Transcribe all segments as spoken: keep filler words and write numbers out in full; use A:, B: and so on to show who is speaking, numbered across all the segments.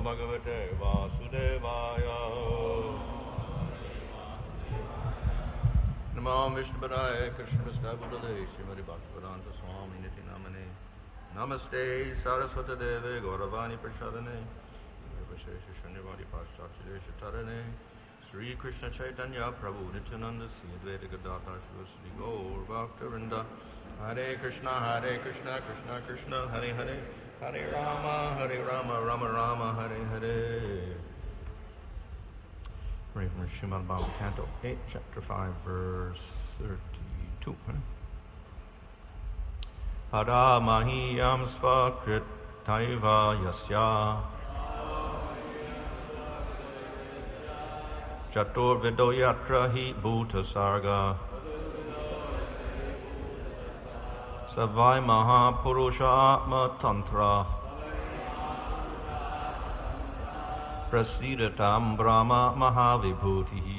A: Bhagavate Vasudevaya. Namo Vishnupadaya Krishna Prasthapudale Srimati Bhaktivedanta Swami Niti Namane. Namaste Saraswati Deve Gauravani Prachadane. Vivashesha Shanyavadi Paschachile Shatarane. Sri Krishna Chaitanya Prabhu Nityananda Sri Advaita Gadadhar Shivasri Gaur Bhaktivinoda. Hare Krishna, Hare Krishna, Krishna Krishna, Hare Hare, Hare Rama, Hare Rama, Rama Rama, Hare Hare. Reading from Srimad Bhagavatam, Canto eight, Chapter five, verse thirty-two. Hara Mahiyam Svakrit Taiva Yasya Chatur Vidoyatra Hi Bhuta Sarga Savai Mahapurusha Atma Tantra Prasidatam Brahma Mahavibhutihi.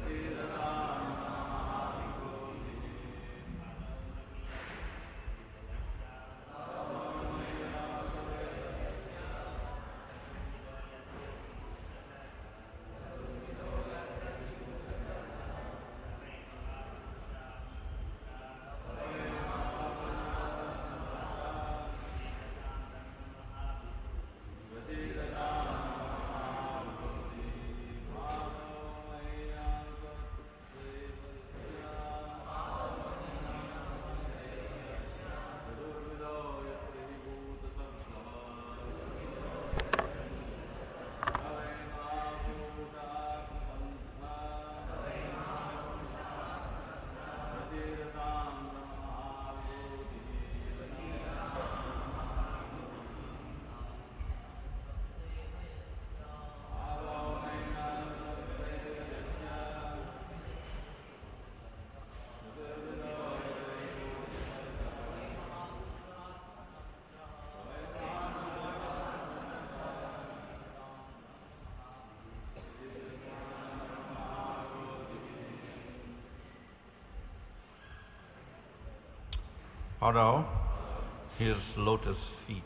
A: Haro, his lotus feet.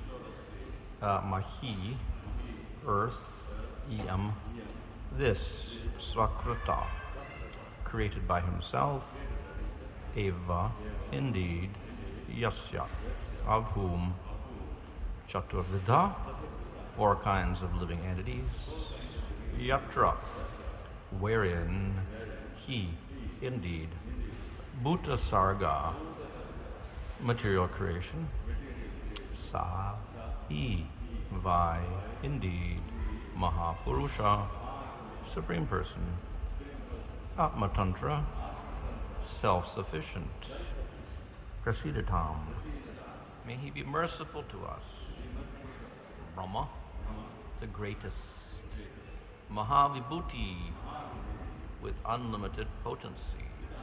A: Uh, Mahi, earth. Iyam, this. Svakrata, created by himself. Eva, indeed. Yasya, of whom. Chaturvidha, four kinds of living entities. Yatra, wherein. He, indeed. Bhuta Sarga, material creation. Sa, he, vai, indeed. Mahapurusha, supreme person. Atmatantra, self-sufficient. Prasidatam, may he be merciful to us. Brahma, the greatest. Mahavibhuti, with unlimited potency.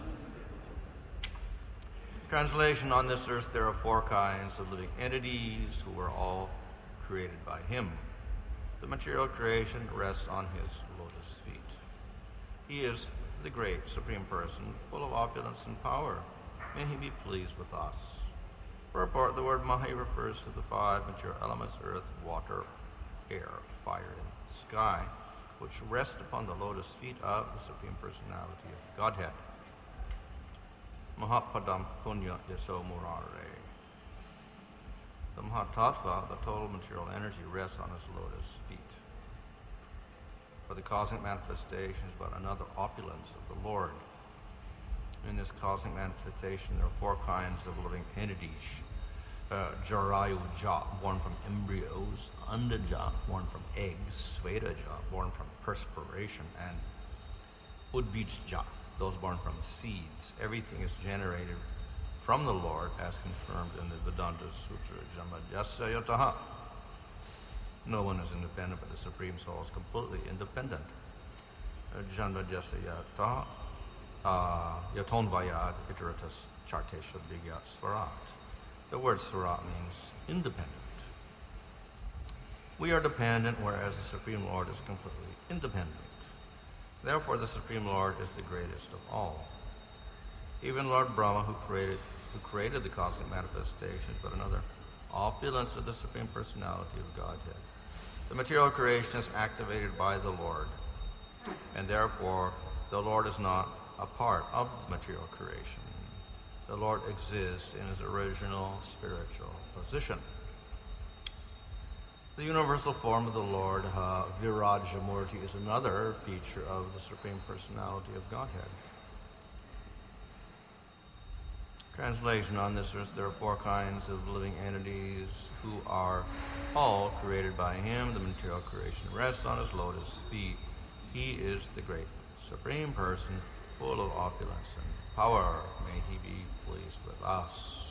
A: Translation: on this earth there are four kinds of living entities who were all created by him. The material creation rests on his lotus feet. He is the great Supreme Person, full of opulence and power. May he be pleased with us. Purport: the word Mahi refers to the five material elements: earth, water, air, fire, and sky, which rest upon the lotus feet of the Supreme Personality of Godhead. Mahapadam Punya Yaso Murare. The Mahatattva, the total material energy, rests on his lotus feet. For the cosmic manifestation is but another opulence of the Lord. In this cosmic manifestation there are four kinds of living entities. Uh, Jarayuja, born from embryos. Andaja, born from eggs. Svedaja, born from perspiration. And Udbijja, those born from seeds. Everything is generated from the Lord as confirmed in the Vedanta Sutra. Janmajasya yataha. No one is independent, but the Supreme Soul is completely independent. Janmajasya yataha. Yatonvayad iteratus chartesha digya swarat. The word swarat means independent. We are dependent, whereas the Supreme Lord is completely independent. Therefore, the Supreme Lord is the greatest of all. Even Lord Brahma, who created, who created the cosmic manifestations, but another opulence of the Supreme Personality of Godhead. The material creation is activated by the Lord, and therefore the Lord is not a part of the material creation. The Lord exists in his original spiritual position. The universal form of the Lord, uh, Virajamurti, is another feature of the Supreme Personality of Godhead. Translation on this is there are four kinds of living entities who are all created by him. The material creation rests on his lotus feet. He is the great Supreme Person, full of opulence and power. May he be pleased with us.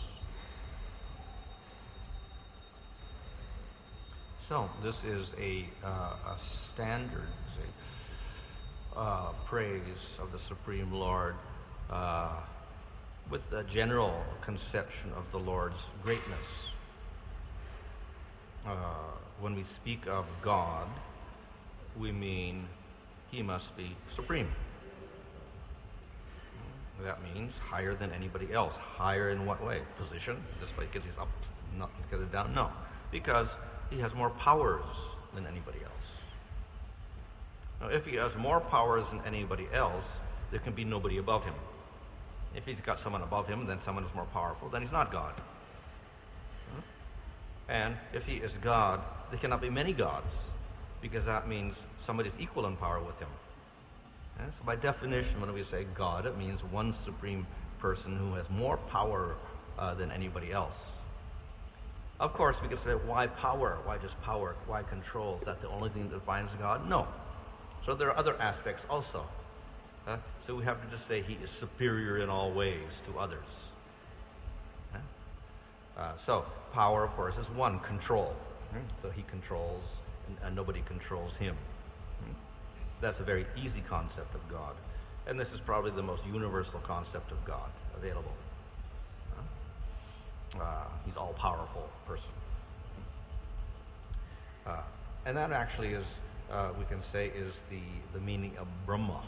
A: So this is a, uh, a standard a, uh, praise of the Supreme Lord, uh, with a general conception of the Lord's greatness. Uh, when we speak of God, we mean he must be supreme. That means higher than anybody else. Higher in what way? Position? Just because he's up, not because he's down? No, because he has more powers than anybody else. Now, if he has more powers than anybody else, there can be nobody above him. If he's got someone above him, then someone is more powerful, then he's not God. And if he is God, there cannot be many gods, because that means somebody is equal in power with him. And so by definition, when we say God, it means one supreme person who has more power uh, than anybody else. Of course, we could say, why power? Why just power? Why control? Is that the only thing that defines God? No. So there are other aspects also. Uh, so we have to just say he is superior in all ways to others. Uh, uh, so power, of course, is one. Control. Uh, so he controls, and, and nobody controls him. Uh, that's a very easy concept of God. And this is probably the most universal concept of God available. Uh, he's all-powerful person. Uh, and that actually is, uh, we can say, is the, the meaning of Brahma.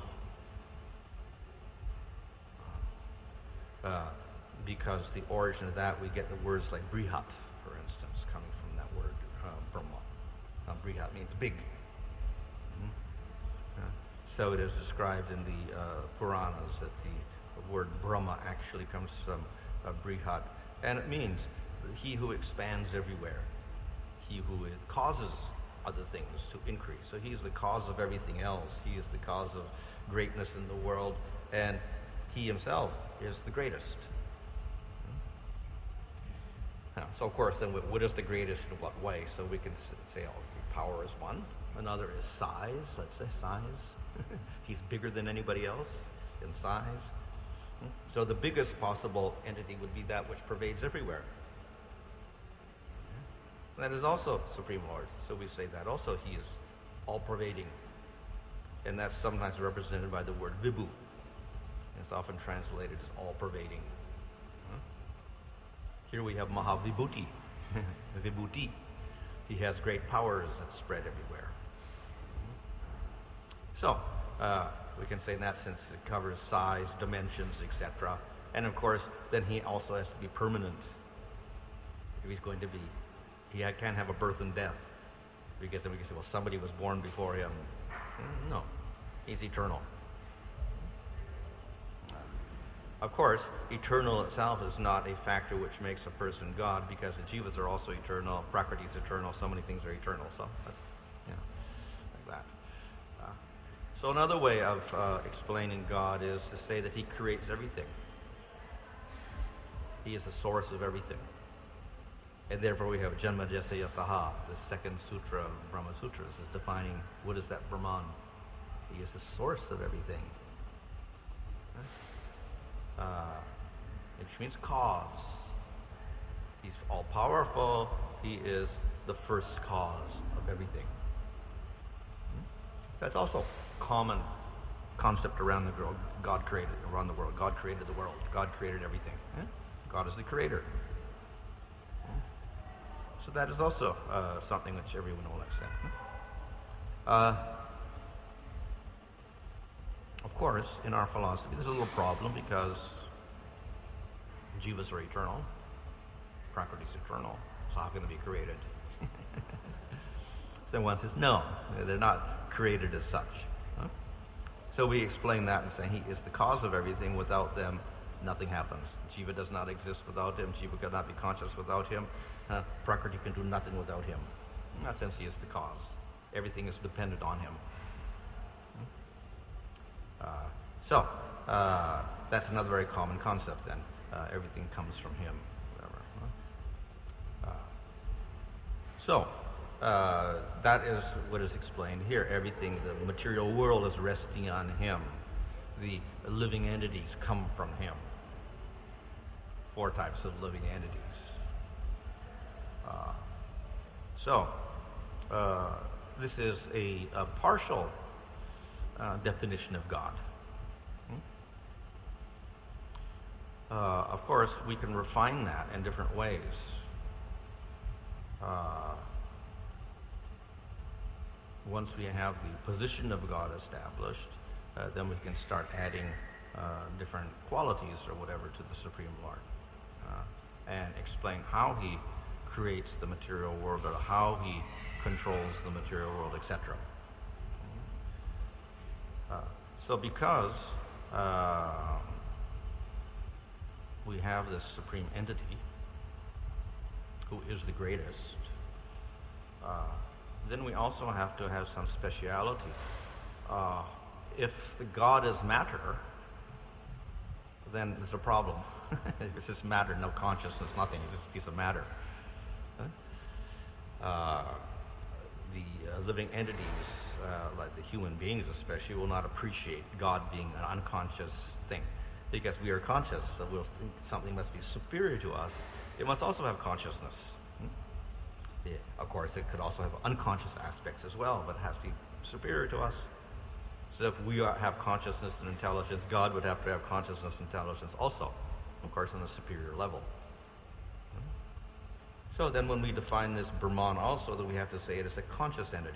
A: Uh, because the origin of that, we get the words like Brihat, for instance, coming from that word, uh, Brahma. Uh, Brihat means big. Mm-hmm. uh, so it is described in the uh, Puranas that the, the word Brahma actually comes from uh, Brihat, and it means he who expands everywhere, he who causes other things to increase. So he's the cause of everything else. He is the cause of greatness in the world, and he himself is the greatest. Now, so of course, then what is the greatest in what way? So we can say, oh, power is one. Another is size. Let's say size. He's bigger than anybody else in size. So the biggest possible entity would be that which pervades everywhere. That is also Supreme Lord. So we say that also he is all-pervading. And that's sometimes represented by the word vibhu. It's often translated as all-pervading. Huh? Here we have Mahavibhuti, Vibhuti. He has great powers that spread everywhere. So, uh, we can say in that sense it covers size, dimensions, et cetera. And of course, then he also has to be permanent. If he's going to be, he can't have a birth and death. Because then we can say, well, somebody was born before him. No, he's eternal. Of course, eternal itself is not a factor which makes a person God, because the jivas are also eternal, Prakriti is eternal, so many things are eternal. So, but, you know, like that. Uh, so another way of uh, explaining God is to say that he creates everything. He is the source of everything. And therefore we have Janma Jasa Yataha, the second sutra of Brahma Sutra. This is defining what is that Brahman. He is the source of everything. Uh, which means cause. He's all-powerful. He is the first cause of everything. That's also a common concept around the world. God created around the world. God created the world. God created everything. God is the creator. So that is also uh, something which everyone will accept. Uh, Of course, in our philosophy, there's a little problem because jivas are eternal, Prakriti is eternal, so how can they be created? So one says, no, they're not created as such. Huh? So we explain that and say he is the cause of everything. Without them, nothing happens. Jiva does not exist without him. Jiva cannot be conscious without him. Uh, Prakriti can do nothing without him. In that sense, he is the cause. Everything is dependent on him. Uh, so, uh, that's another very common concept then. Uh, everything comes from him. Whatever. Huh? Uh, so, uh, that is what is explained here. Everything, the material world is resting on him. The living entities come from him. Four types of living entities. Uh, so, uh, this is a, a partial uh, definition of God. Hmm? Uh, of course, we can refine that in different ways. Uh, once we have the position of God established, uh, then we can start adding uh, different qualities or whatever to the Supreme Lord, uh, and explain how he creates the material world or how he controls the material world, et cetera. Uh, so because uh, we have this supreme entity who is the greatest, uh, then we also have to have some speciality. Uh, if the God is matter, then there's a problem. If it's just matter, no consciousness, nothing, it's just a piece of matter. Uh, the uh, living entities, uh, like the human beings especially, will not appreciate God being an unconscious thing. Because we are conscious, so we'll think something must be superior to us. It must also have consciousness. Hmm? Yeah, of course, it could also have unconscious aspects as well, but it has to be superior to us. So if we are, have consciousness and intelligence, God would have to have consciousness and intelligence also, of course, on a superior level. So then when we define this Brahman also, that we have to say it is a conscious entity.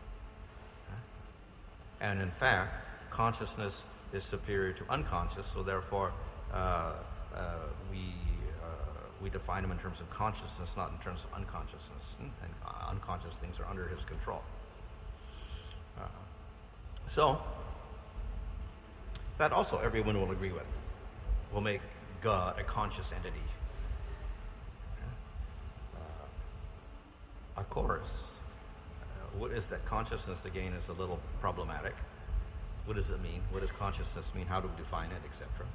A: And in fact, consciousness is superior to unconscious, so therefore uh, uh, we, uh, we define him in terms of consciousness, not in terms of unconsciousness. And uh, unconscious things are under his control. Uh, so, that also everyone will agree with. Will make God a conscious entity. Of course, uh, what is that consciousness, again, is a little problematic. What does it mean? What does consciousness mean? How do we define it, et cetera?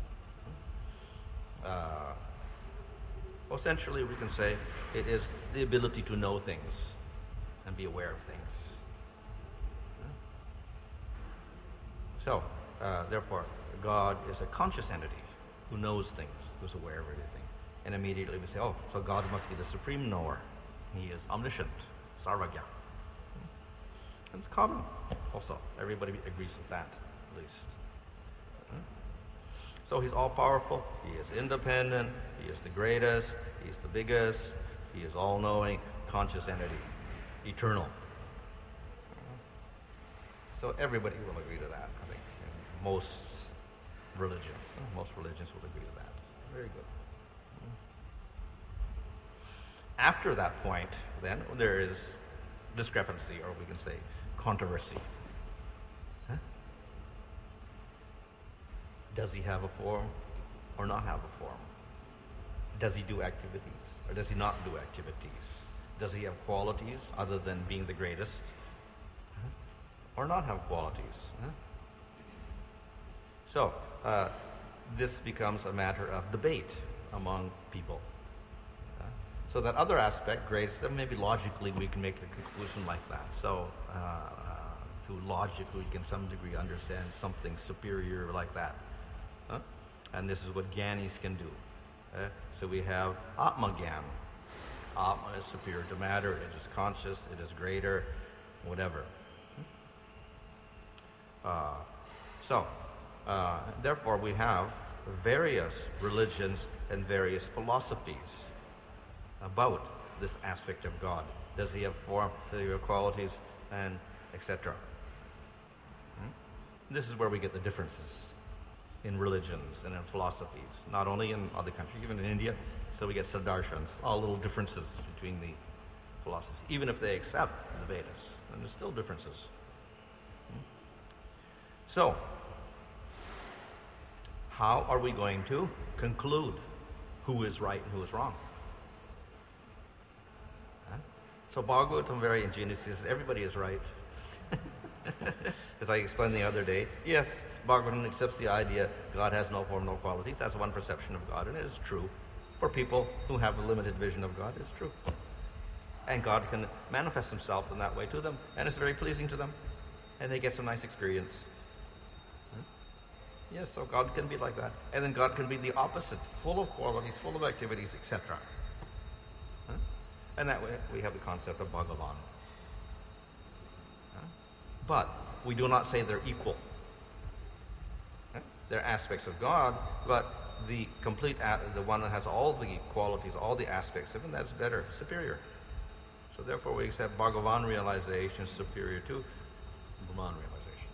A: Uh, well, essentially, we can say it is the ability to know things and be aware of things. So, uh, therefore, God is a conscious entity who knows things, who's aware of everything. And immediately we say, oh, so God must be the supreme knower. He is omniscient, sarvagya. And it's common also. Everybody agrees with that, at least. So he's all-powerful. He is independent. He is the greatest. He's the biggest. He is all-knowing, conscious entity, eternal. So everybody will agree to that, I think. In most religions. Most religions will agree to that. Very good. After that point, then, there is discrepancy, or we can say controversy. Huh? Does he have a form or not have a form? Does he do activities or does he not do activities? Does he have qualities other than being the greatest? Huh? Or not have qualities? Huh? So, uh, this becomes a matter of debate among people. So that other aspect, greats, then maybe logically we can make a conclusion like that. So uh, uh, through logic we can some degree understand something superior like that. Huh? And this is what Gyanis can do. Uh, so we have Atma Gyan. Atma is superior to matter, it is conscious, it is greater, whatever. Uh, so, uh, therefore we have various religions and various philosophies about this aspect of God. Does he have form, does he have qualities, and et cetera. Hmm? This is where we get the differences in religions and in philosophies, not only in other countries, even in India. So we get Sadarshans, all little differences between the philosophies, even if they accept the Vedas. And there's still differences. So, how are we going to conclude who is right and who is wrong? Huh? So Bhagavatam very ingeniously says everybody is right. As I explained the other day, yes, Bhagavatam accepts the idea God has no form, no qualities. That's one perception of God, and it is true. For people who have a limited vision of God, it's true. And God can manifest himself in that way to them, and it's very pleasing to them, and they get some nice experience. Yes, so God can be like that. And then God can be the opposite, full of qualities, full of activities, et cetera. Huh? And that way we have the concept of Bhagavan. Huh? But we do not say they're equal. Huh? They're aspects of God, but the complete, the one that has all the qualities, all the aspects of him, that's better, superior. So therefore we accept Bhagavan realization superior to Brahman realization.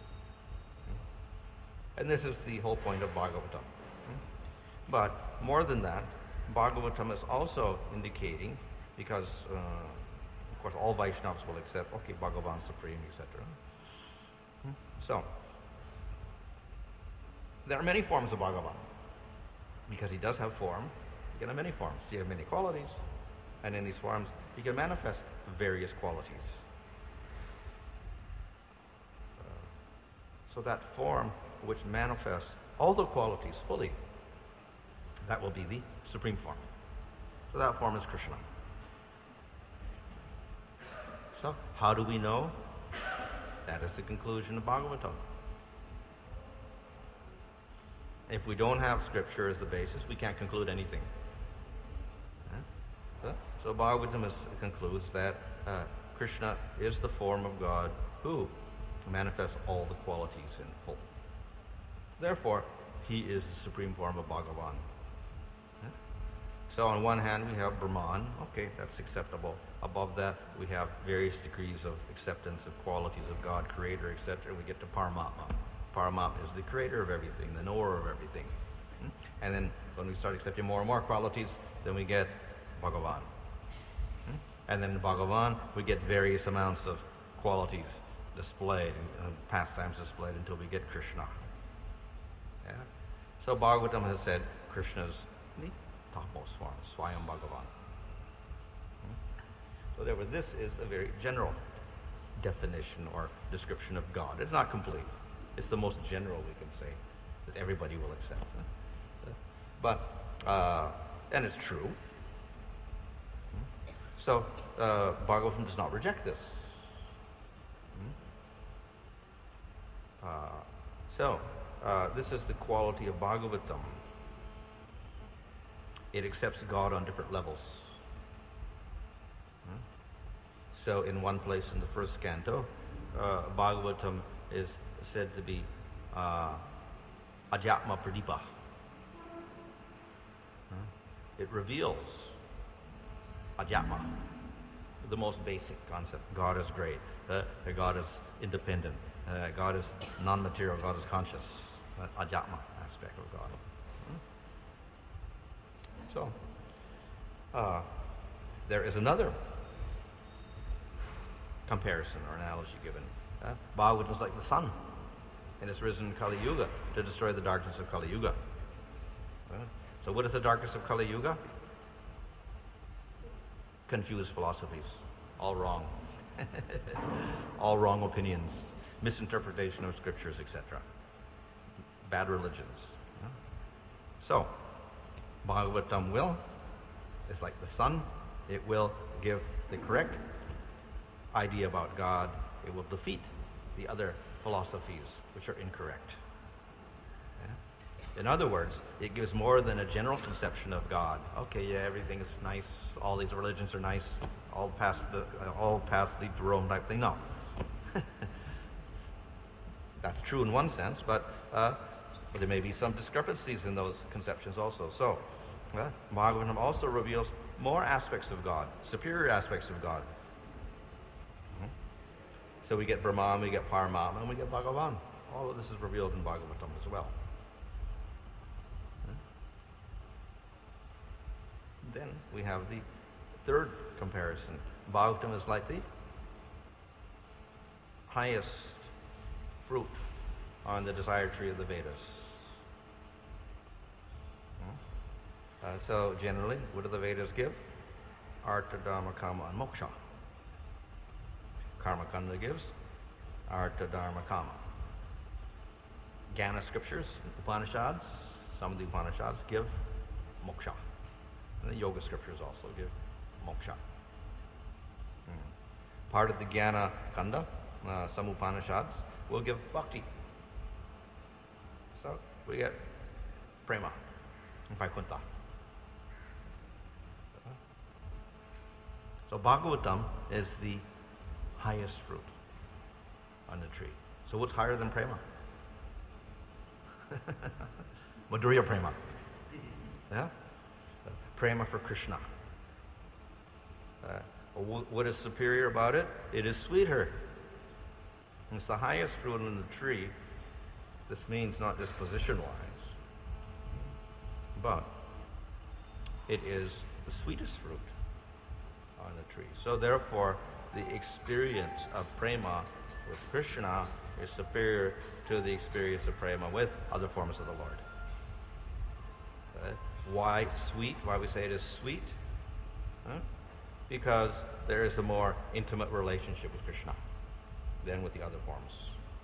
A: And this is the whole point of Bhagavatam. But more than that, Bhagavatam is also indicating, because uh, of course all Vaishnavas will accept, okay, Bhagavan Supreme, et cetera. So, there are many forms of Bhagavan. Because he does have form, he can have many forms. He has many qualities, and in these forms he can manifest various qualities. Uh, so that form which manifests all the qualities fully, that will be the supreme form. So that form is Krishna. So how do we know? That is the conclusion of Bhagavatam. If we don't have scripture as the basis, we can't conclude anything. Huh? So Bhagavatam is, concludes that uh, Krishna is the form of God who manifests all the qualities in full. Therefore, he is the supreme form of Bhagavan. Huh? So on one hand, we have Brahman. Okay, that's acceptable. Above that, we have various degrees of acceptance of qualities of God, Creator, et cetera. We get to Paramatma. Paramatma is the creator of everything, the knower of everything. Hmm? And then when we start accepting more and more qualities, then we get Bhagavan. Hmm? And then in Bhagavan, we get various amounts of qualities displayed, and uh, pastimes displayed until we get Krishna. Yeah? So Bhagavatam has said Krishna's the topmost form, Swayam Bhagavan. Hmm? So therefore, this is a very general definition or description of God. It's not complete. It's the most general we can say that everybody will accept. Huh? But, uh, and it's true. So, uh, Bhagavatam does not reject this. Uh, so, uh, this is the quality of Bhagavatam. It accepts God on different levels. So, in one place in the first canto, uh, Bhagavatam is said to be uh, Ajatma Pradipa. Huh? It reveals Ajatma, the most basic concept. God is great. Uh, God is independent. Uh, God is non-material. God is conscious. Uh, Ajatma aspect of God. Hmm? So, uh, there is another comparison or analogy given. Uh, Bhagavatam is like the sun, and it's risen in Kali Yuga to destroy the darkness of Kali Yuga. Uh, so what is the darkness of Kali Yuga? Confused philosophies, all wrong, all wrong opinions, misinterpretation of scriptures, et cetera. Bad religions. Uh, so, Bhagavatam will, it's like the sun, it will give the correct idea about God. It will defeat the other philosophies which are incorrect. Yeah? In other words, it gives more than a general conception of God. Okay, yeah, everything is nice. All these religions are nice. All past the uh, all paths lead to Rome type thing. No, that's true in one sense, but uh, there may be some discrepancies in those conceptions also. So, uh, Bhagavatam also reveals more aspects of God, superior aspects of God. So we get Brahman, we get Paramatma, and we get Bhagavan. All of this is revealed in Bhagavatam as well. Then we have the third comparison. Bhagavatam is like the highest fruit on the desire tree of the Vedas. Uh, so generally, what do the Vedas give? Artha, Dharma, Kama, and Moksha. Karma Kanda gives Artha, Dharma, Kama. Jnana scriptures, Upanishads, some of the Upanishads give Moksha. And the Yoga scriptures also give Moksha. Hmm. Part of the Jnana Kanda, uh, some Upanishads, will give Bhakti. So we get Prema and Vaikuntha. So Bhagavatam is the highest fruit on the tree. So what's higher than Prema? Madhurya Prema. Yeah? Prema for Krishna. Uh, what is superior about it? It is sweeter. It's the highest fruit on the tree. This means not just position-wise, but it is the sweetest fruit on the tree. So therefore, the experience of prema with Krishna is superior to the experience of prema with other forms of the Lord. Uh, why sweet? Why we say it is sweet? Huh? Because there is a more intimate relationship with Krishna than with the other forms.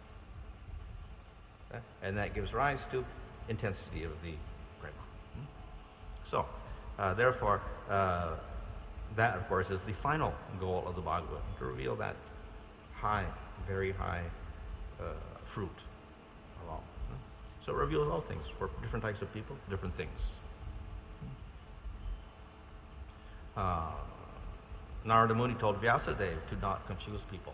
A: Uh, and that gives rise to intensity of the prema. Hmm? So, uh, therefore, uh, that, of course, is the final goal of the Bhagavatam, to reveal that high, very high uh, fruit along. So it reveals all things for different types of people, different things. Uh, Narada Muni told Vyasadeva to not confuse people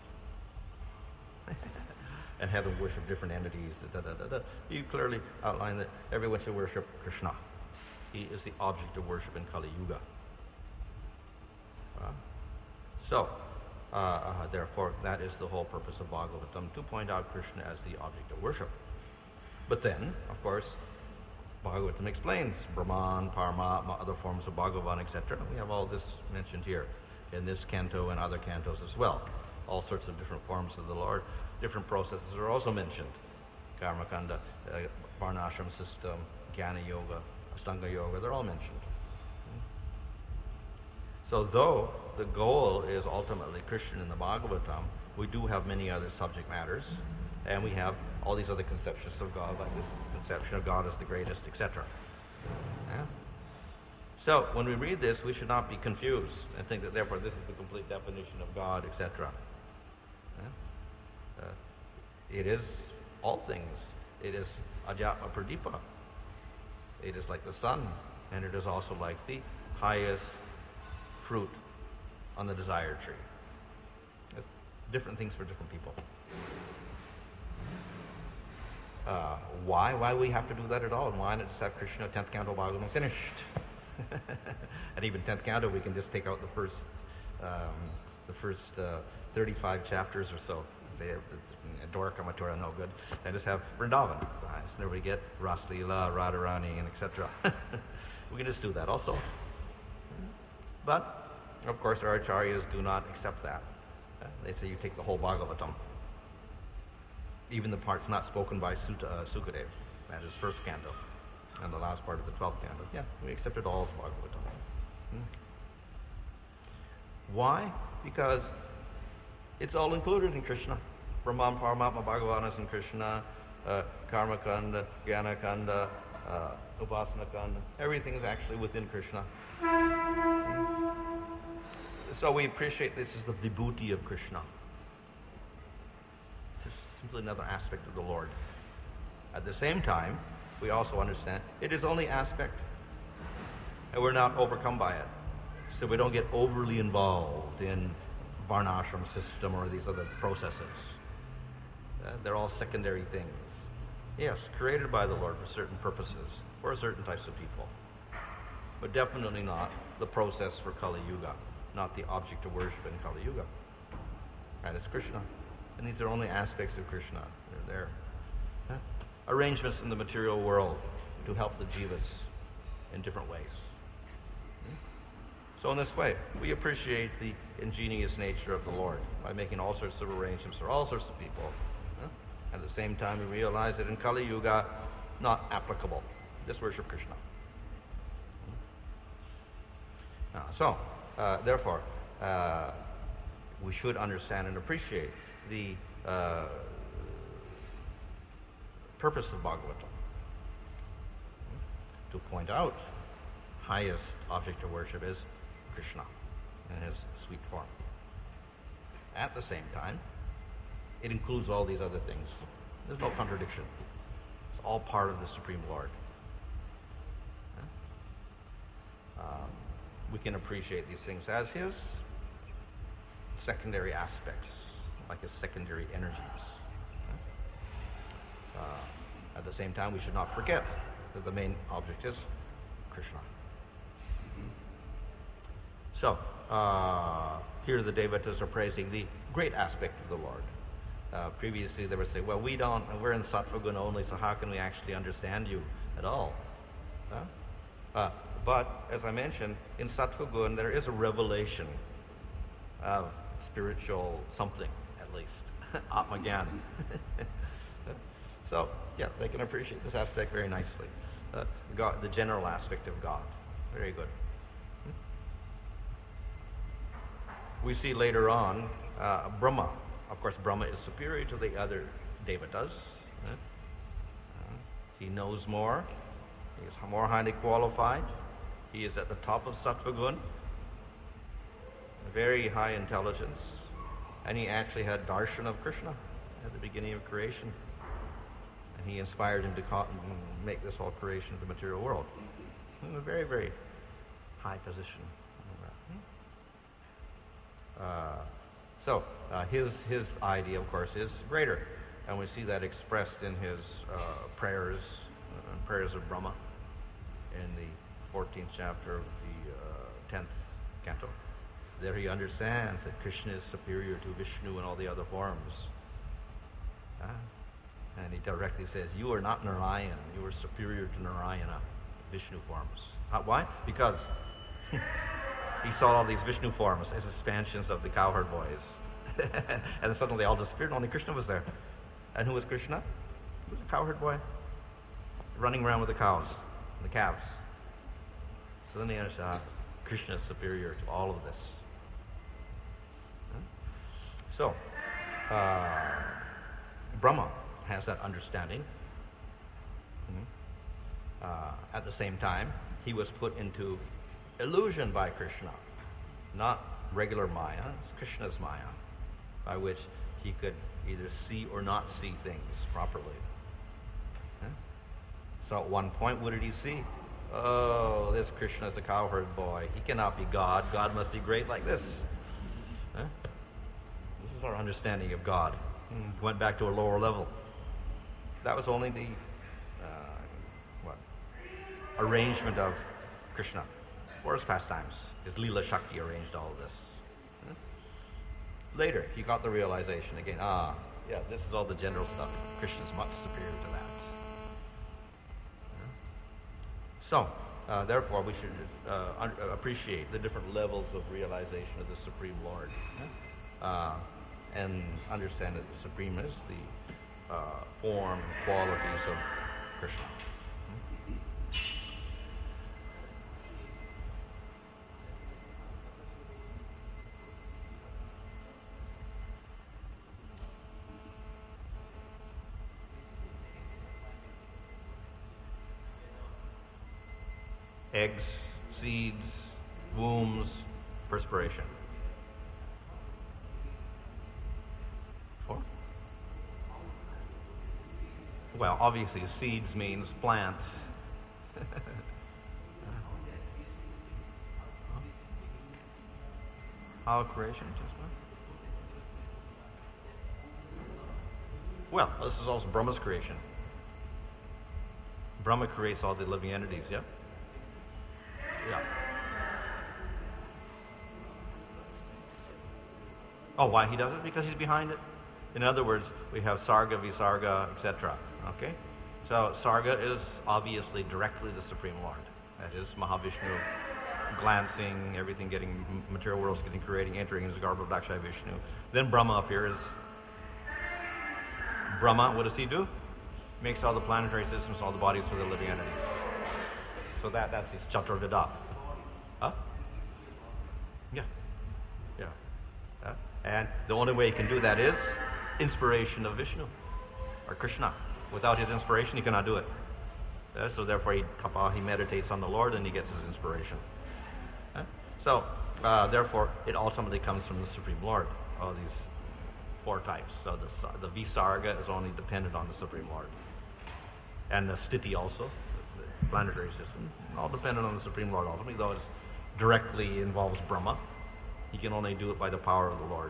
A: and have them worship different entities. Da, da, da, da. He clearly outlined that everyone should worship Krishna. He is the object of worship in Kali Yuga. Uh, so, uh, uh, therefore, that is the whole purpose of Bhagavatam, to point out Krishna as the object of worship. But then, of course, Bhagavatam explains Brahman, Paramatma, other forms of Bhagavan, et cetera. We have all this mentioned here in this canto and other cantos as well. All sorts of different forms of the Lord. Different processes are also mentioned. Karma Kanda, uh, Varnashram system, Jnana Yoga, Astanga Yoga, they're all mentioned. So though the goal is ultimately Christian in the Bhagavatam, we do have many other subject matters, and we have all these other conceptions of God, like this conception of God as the greatest, et cetera. Yeah? So when we read this, we should not be confused and think that therefore this is the complete definition of God, et cetera. Yeah? Uh, it is all things. It is Adhyatma Pradipa. It is like the sun, and it is also like the highest fruit on the desire tree. It's different things for different people. Uh, why? Why we have to do that at all? And why not just have Krishna tenth canto Bhagavatam finished? And even tenth canto, we can just take out the first, um, the first uh, thirty-five chapters or so. Say Dwarka Mathura, no good. And just have Vrindavan. Nice. And we get Ras Leela, Radharani, and et cetera. We can just do that also. But, of course, our acharyas do not accept that. Uh, they say you take the whole Bhagavatam. Even the parts not spoken by Sutta, uh, Sukadeva, that is first canto, and the last part of the twelfth canto. Yeah, we accept it all as Bhagavatam. Hmm. Why? Because it's all included in Krishna. Brahman, Paramatma, Bhagavan is in Krishna, uh, Karma Kanda, Jnana Kanda, uh, Upasana Kanda. Everything is actually within Krishna. So we appreciate this as the vibhuti of Krishna. This is simply another aspect of the Lord. At the same time, we also understand it is only aspect, and we're not overcome by it. So we don't get overly involved in Varnashram system or these other processes. Uh, they're all secondary things. Yes, created by the Lord for certain purposes, for certain types of people. But definitely not the process for Kali Yuga, not the object of worship in Kali Yuga. Right, it's Krishna. And these are only aspects of Krishna. They're there. Huh? Arrangements in the material world to help the jivas in different ways. So in this way, we appreciate the ingenious nature of the Lord by making all sorts of arrangements for all sorts of people. Huh? At the same time, we realize that in Kali Yuga, not applicable. Just worship Krishna. Uh, so, uh, therefore, uh, we should understand and appreciate the uh, purpose of Bhagavatam. To point out, highest object of worship is Krishna in his sweet form. At the same time, it includes all these other things. There's no contradiction. It's all part of the Supreme Lord. Um, we can appreciate these things as his secondary aspects, like his secondary energies. Uh, at the same time, we should not forget that the main object is Krishna. So, uh, here the Devatas are praising the great aspect of the Lord. Uh, previously, they would say, well, we don't, we're in Sattva Guna only, so how can we actually understand you at all? Huh? Uh, but, as I mentioned, in Sattva Guna, there is a revelation of spiritual something, at least. Atmagyan. So, yeah, they can appreciate this aspect very nicely. Uh, God, the general aspect of God. Very good. We see later on uh, Brahma. Of course, Brahma is superior to the other Devatas. Uh, he knows more. He is more highly qualified. He is at the top of Sattva Guna. Very high intelligence. And he actually had darshan of Krishna at the beginning of creation. And he inspired him to co- make this whole creation of the material world. In a very, very high position. Uh, so, uh, his his idea, of course, is greater. And we see that expressed in his uh, prayers, uh, prayers of Brahma, in the fourteenth chapter of the uh, tenth canto. There he understands that Krishna is superior to Vishnu and all the other forms. Uh, and he directly says, you are not Narayan, you are superior to Narayana, Vishnu forms. Uh, why? Because he saw all these Vishnu forms as expansions of the cowherd boys. And then suddenly they all disappeared, and only Krishna was there. And who was Krishna? He was a cowherd boy, running around with the cows, and the calves. So then they understood, ah, Krishna is superior to all of this. So, uh, Brahma has that understanding. Uh, at the same time, he was put into illusion by Krishna, not regular Maya, it's Krishna's Maya, by which he could either see or not see things properly. Huh? So at one point, what did he see? Oh, this Krishna is a cowherd boy. He cannot be God. God must be great like this. Huh? This is our understanding of God. Hmm. Went back to a lower level. That was only the uh, what arrangement of Krishna. For his pastimes. His Leela Shakti arranged all of this. Huh? Later, he got the realization again, ah, yeah, this is all the general stuff. Krishna's much superior to that. Huh? So, uh, therefore, we should uh, un- appreciate the different levels of realization of the Supreme Lord. Huh? Uh, and understand that the Supreme is the uh, form and qualities of Krishna. Eggs, seeds, wombs, perspiration. Four? Well, obviously seeds means plants. How creation? Well, this is also Brahma's creation. Brahma creates all the living entities, yeah? Yeah. Oh, why he does it? Because he's behind it. In other words, we have Sarga, Visarga, et cetera. Okay? So Sarga is obviously directly the Supreme Lord. That is Mahavishnu glancing, everything getting, material world's getting creating, entering into the garb of Dakshai Vishnu. Then Brahma appears. Brahma, what does he do? Makes all the planetary systems, all the bodies for the living entities. So that, that's his Chaturveda. Huh? Yeah. Yeah. Uh, and the only way he can do that is inspiration of Vishnu or Krishna. Without his inspiration, he cannot do it. Uh, so therefore, he, he meditates on the Lord and he gets his inspiration. Uh, so, uh, therefore, it ultimately comes from the Supreme Lord, all these four types. So the, the Visarga is only dependent on the Supreme Lord. And the Sthiti also, the planetary system, all dependent on the Supreme Lord ultimately, though it directly involves Brahma. He can only do it by the power of the Lord.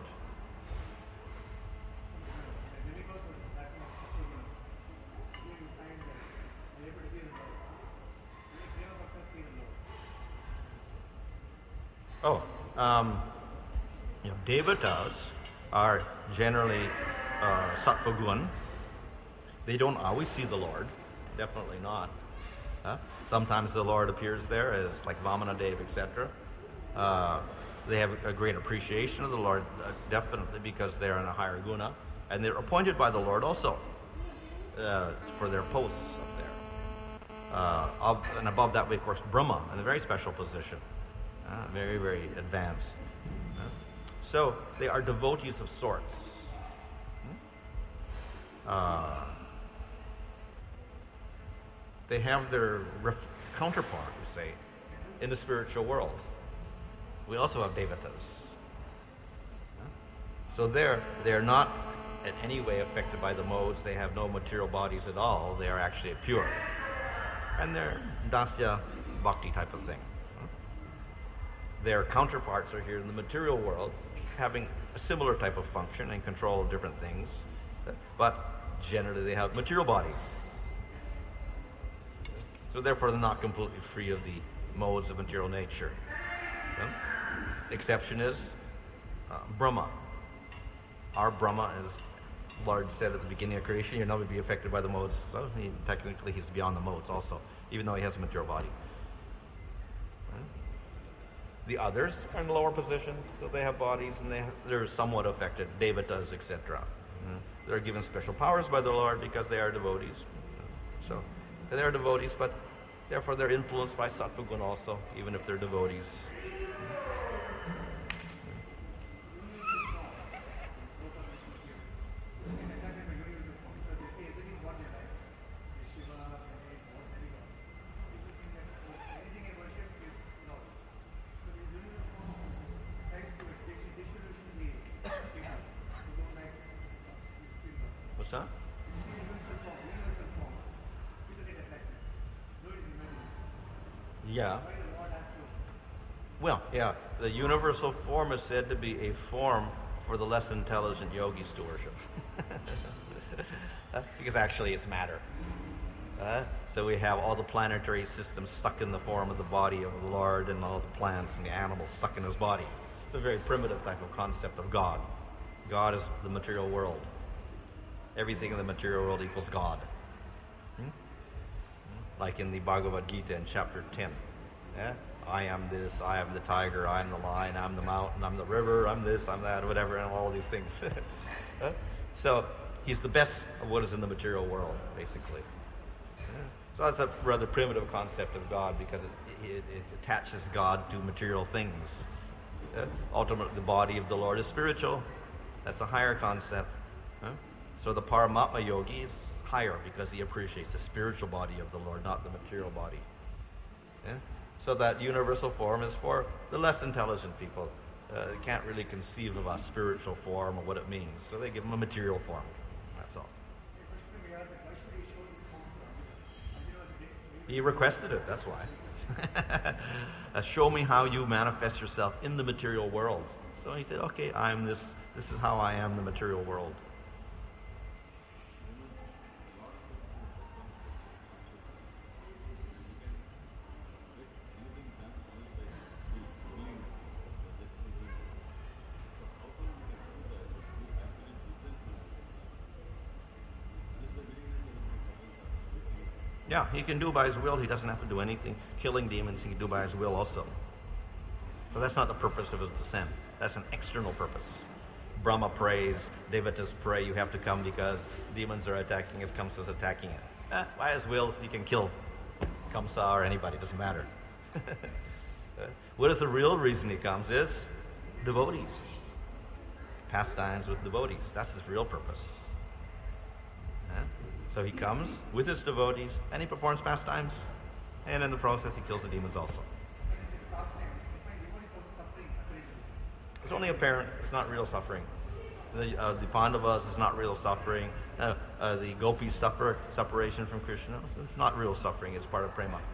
A: Oh, um, you know, Devatas are generally uh, Sattva Gun. They don't always see the Lord. Definitely not. Huh? Sometimes the Lord appears there as like Vamana Dev, et cetera. Uh, they have a great appreciation of the Lord, uh, definitely because they're in a higher guna. And they're appointed by the Lord also uh, for their posts up there. Uh, of, and above that, we, of course, Brahma, in a very special position. Uh, very, very advanced. Uh, so they are devotees of sorts. Uh, they have their ref- counterpart, we say, in the spiritual world. We also have devatas. Uh, so they're, they're not in any way affected by the modes. They have no material bodies at all. They are actually pure. And they're dasya bhakti type of thing. Their counterparts are here in the material world, having a similar type of function and control of different things, but generally they have material bodies. So therefore they're not completely free of the modes of material nature. Yeah? The exception is uh, Brahma. Our Brahma, as Lord said at the beginning of creation, you'll never be affected by the modes. So he, technically he's beyond the modes also, even though he has a material body. The others are in lower position, so they have bodies and they have, they're somewhat affected, devatas, et cetera. Mm. They're given special powers by the Lord because they are devotees. So they are devotees, but therefore they're influenced by sattva guna also, even if they're devotees. What's that? Yeah. Well, yeah. The universal form is said to be a form for the less intelligent yogis to worship. Because actually it's matter. Uh, so we have all the planetary systems stuck in the form of the body of the Lord and all the plants and the animals stuck in his body. It's a very primitive type of concept of God. God is the material world. Everything in the material world equals God. Hmm? Like in the Bhagavad Gita in chapter ten. Yeah? I am this, I am the tiger, I am the lion, I'm the mountain, I'm the river, I'm this, I'm that, whatever, and all of these things. uh, so he's the best of what is in the material world, basically. Yeah? So that's a rather primitive concept of God because it, it, it attaches God to material things. Uh, ultimately, the body of the Lord is spiritual. That's a higher concept. Huh? So the Paramatma yogi is higher because he appreciates the spiritual body of the Lord, not the material body. Yeah? So that universal form is for the less intelligent people. Uh, they can't really conceive of a spiritual form or what it means. So they give him a material form. That's all. He requested it, that's why. uh, show me how you manifest yourself in the material world. So he said, okay, I'm this, this is how I am in the material world. Yeah, he can do by his will. He doesn't have to do anything. Killing demons, he can do by his will also.
B: But that's not the purpose of his descent. That's an external purpose. Brahma prays, Devatas pray, you have to come because demons are attacking us, Kamsa is attacking it. Eh, by his will, he can kill Kamsa or anybody, doesn't matter. What is the real reason he comes is devotees. Pastimes with devotees. That's his real purpose. Eh? So he comes with his devotees and he performs pastimes. And in the process, he kills the demons also. It's only apparent. It's not real suffering. The, uh, the Pandavas is not real suffering. Uh, uh, the gopis suffer separation from Krishna. It's not real suffering. It's part of prema.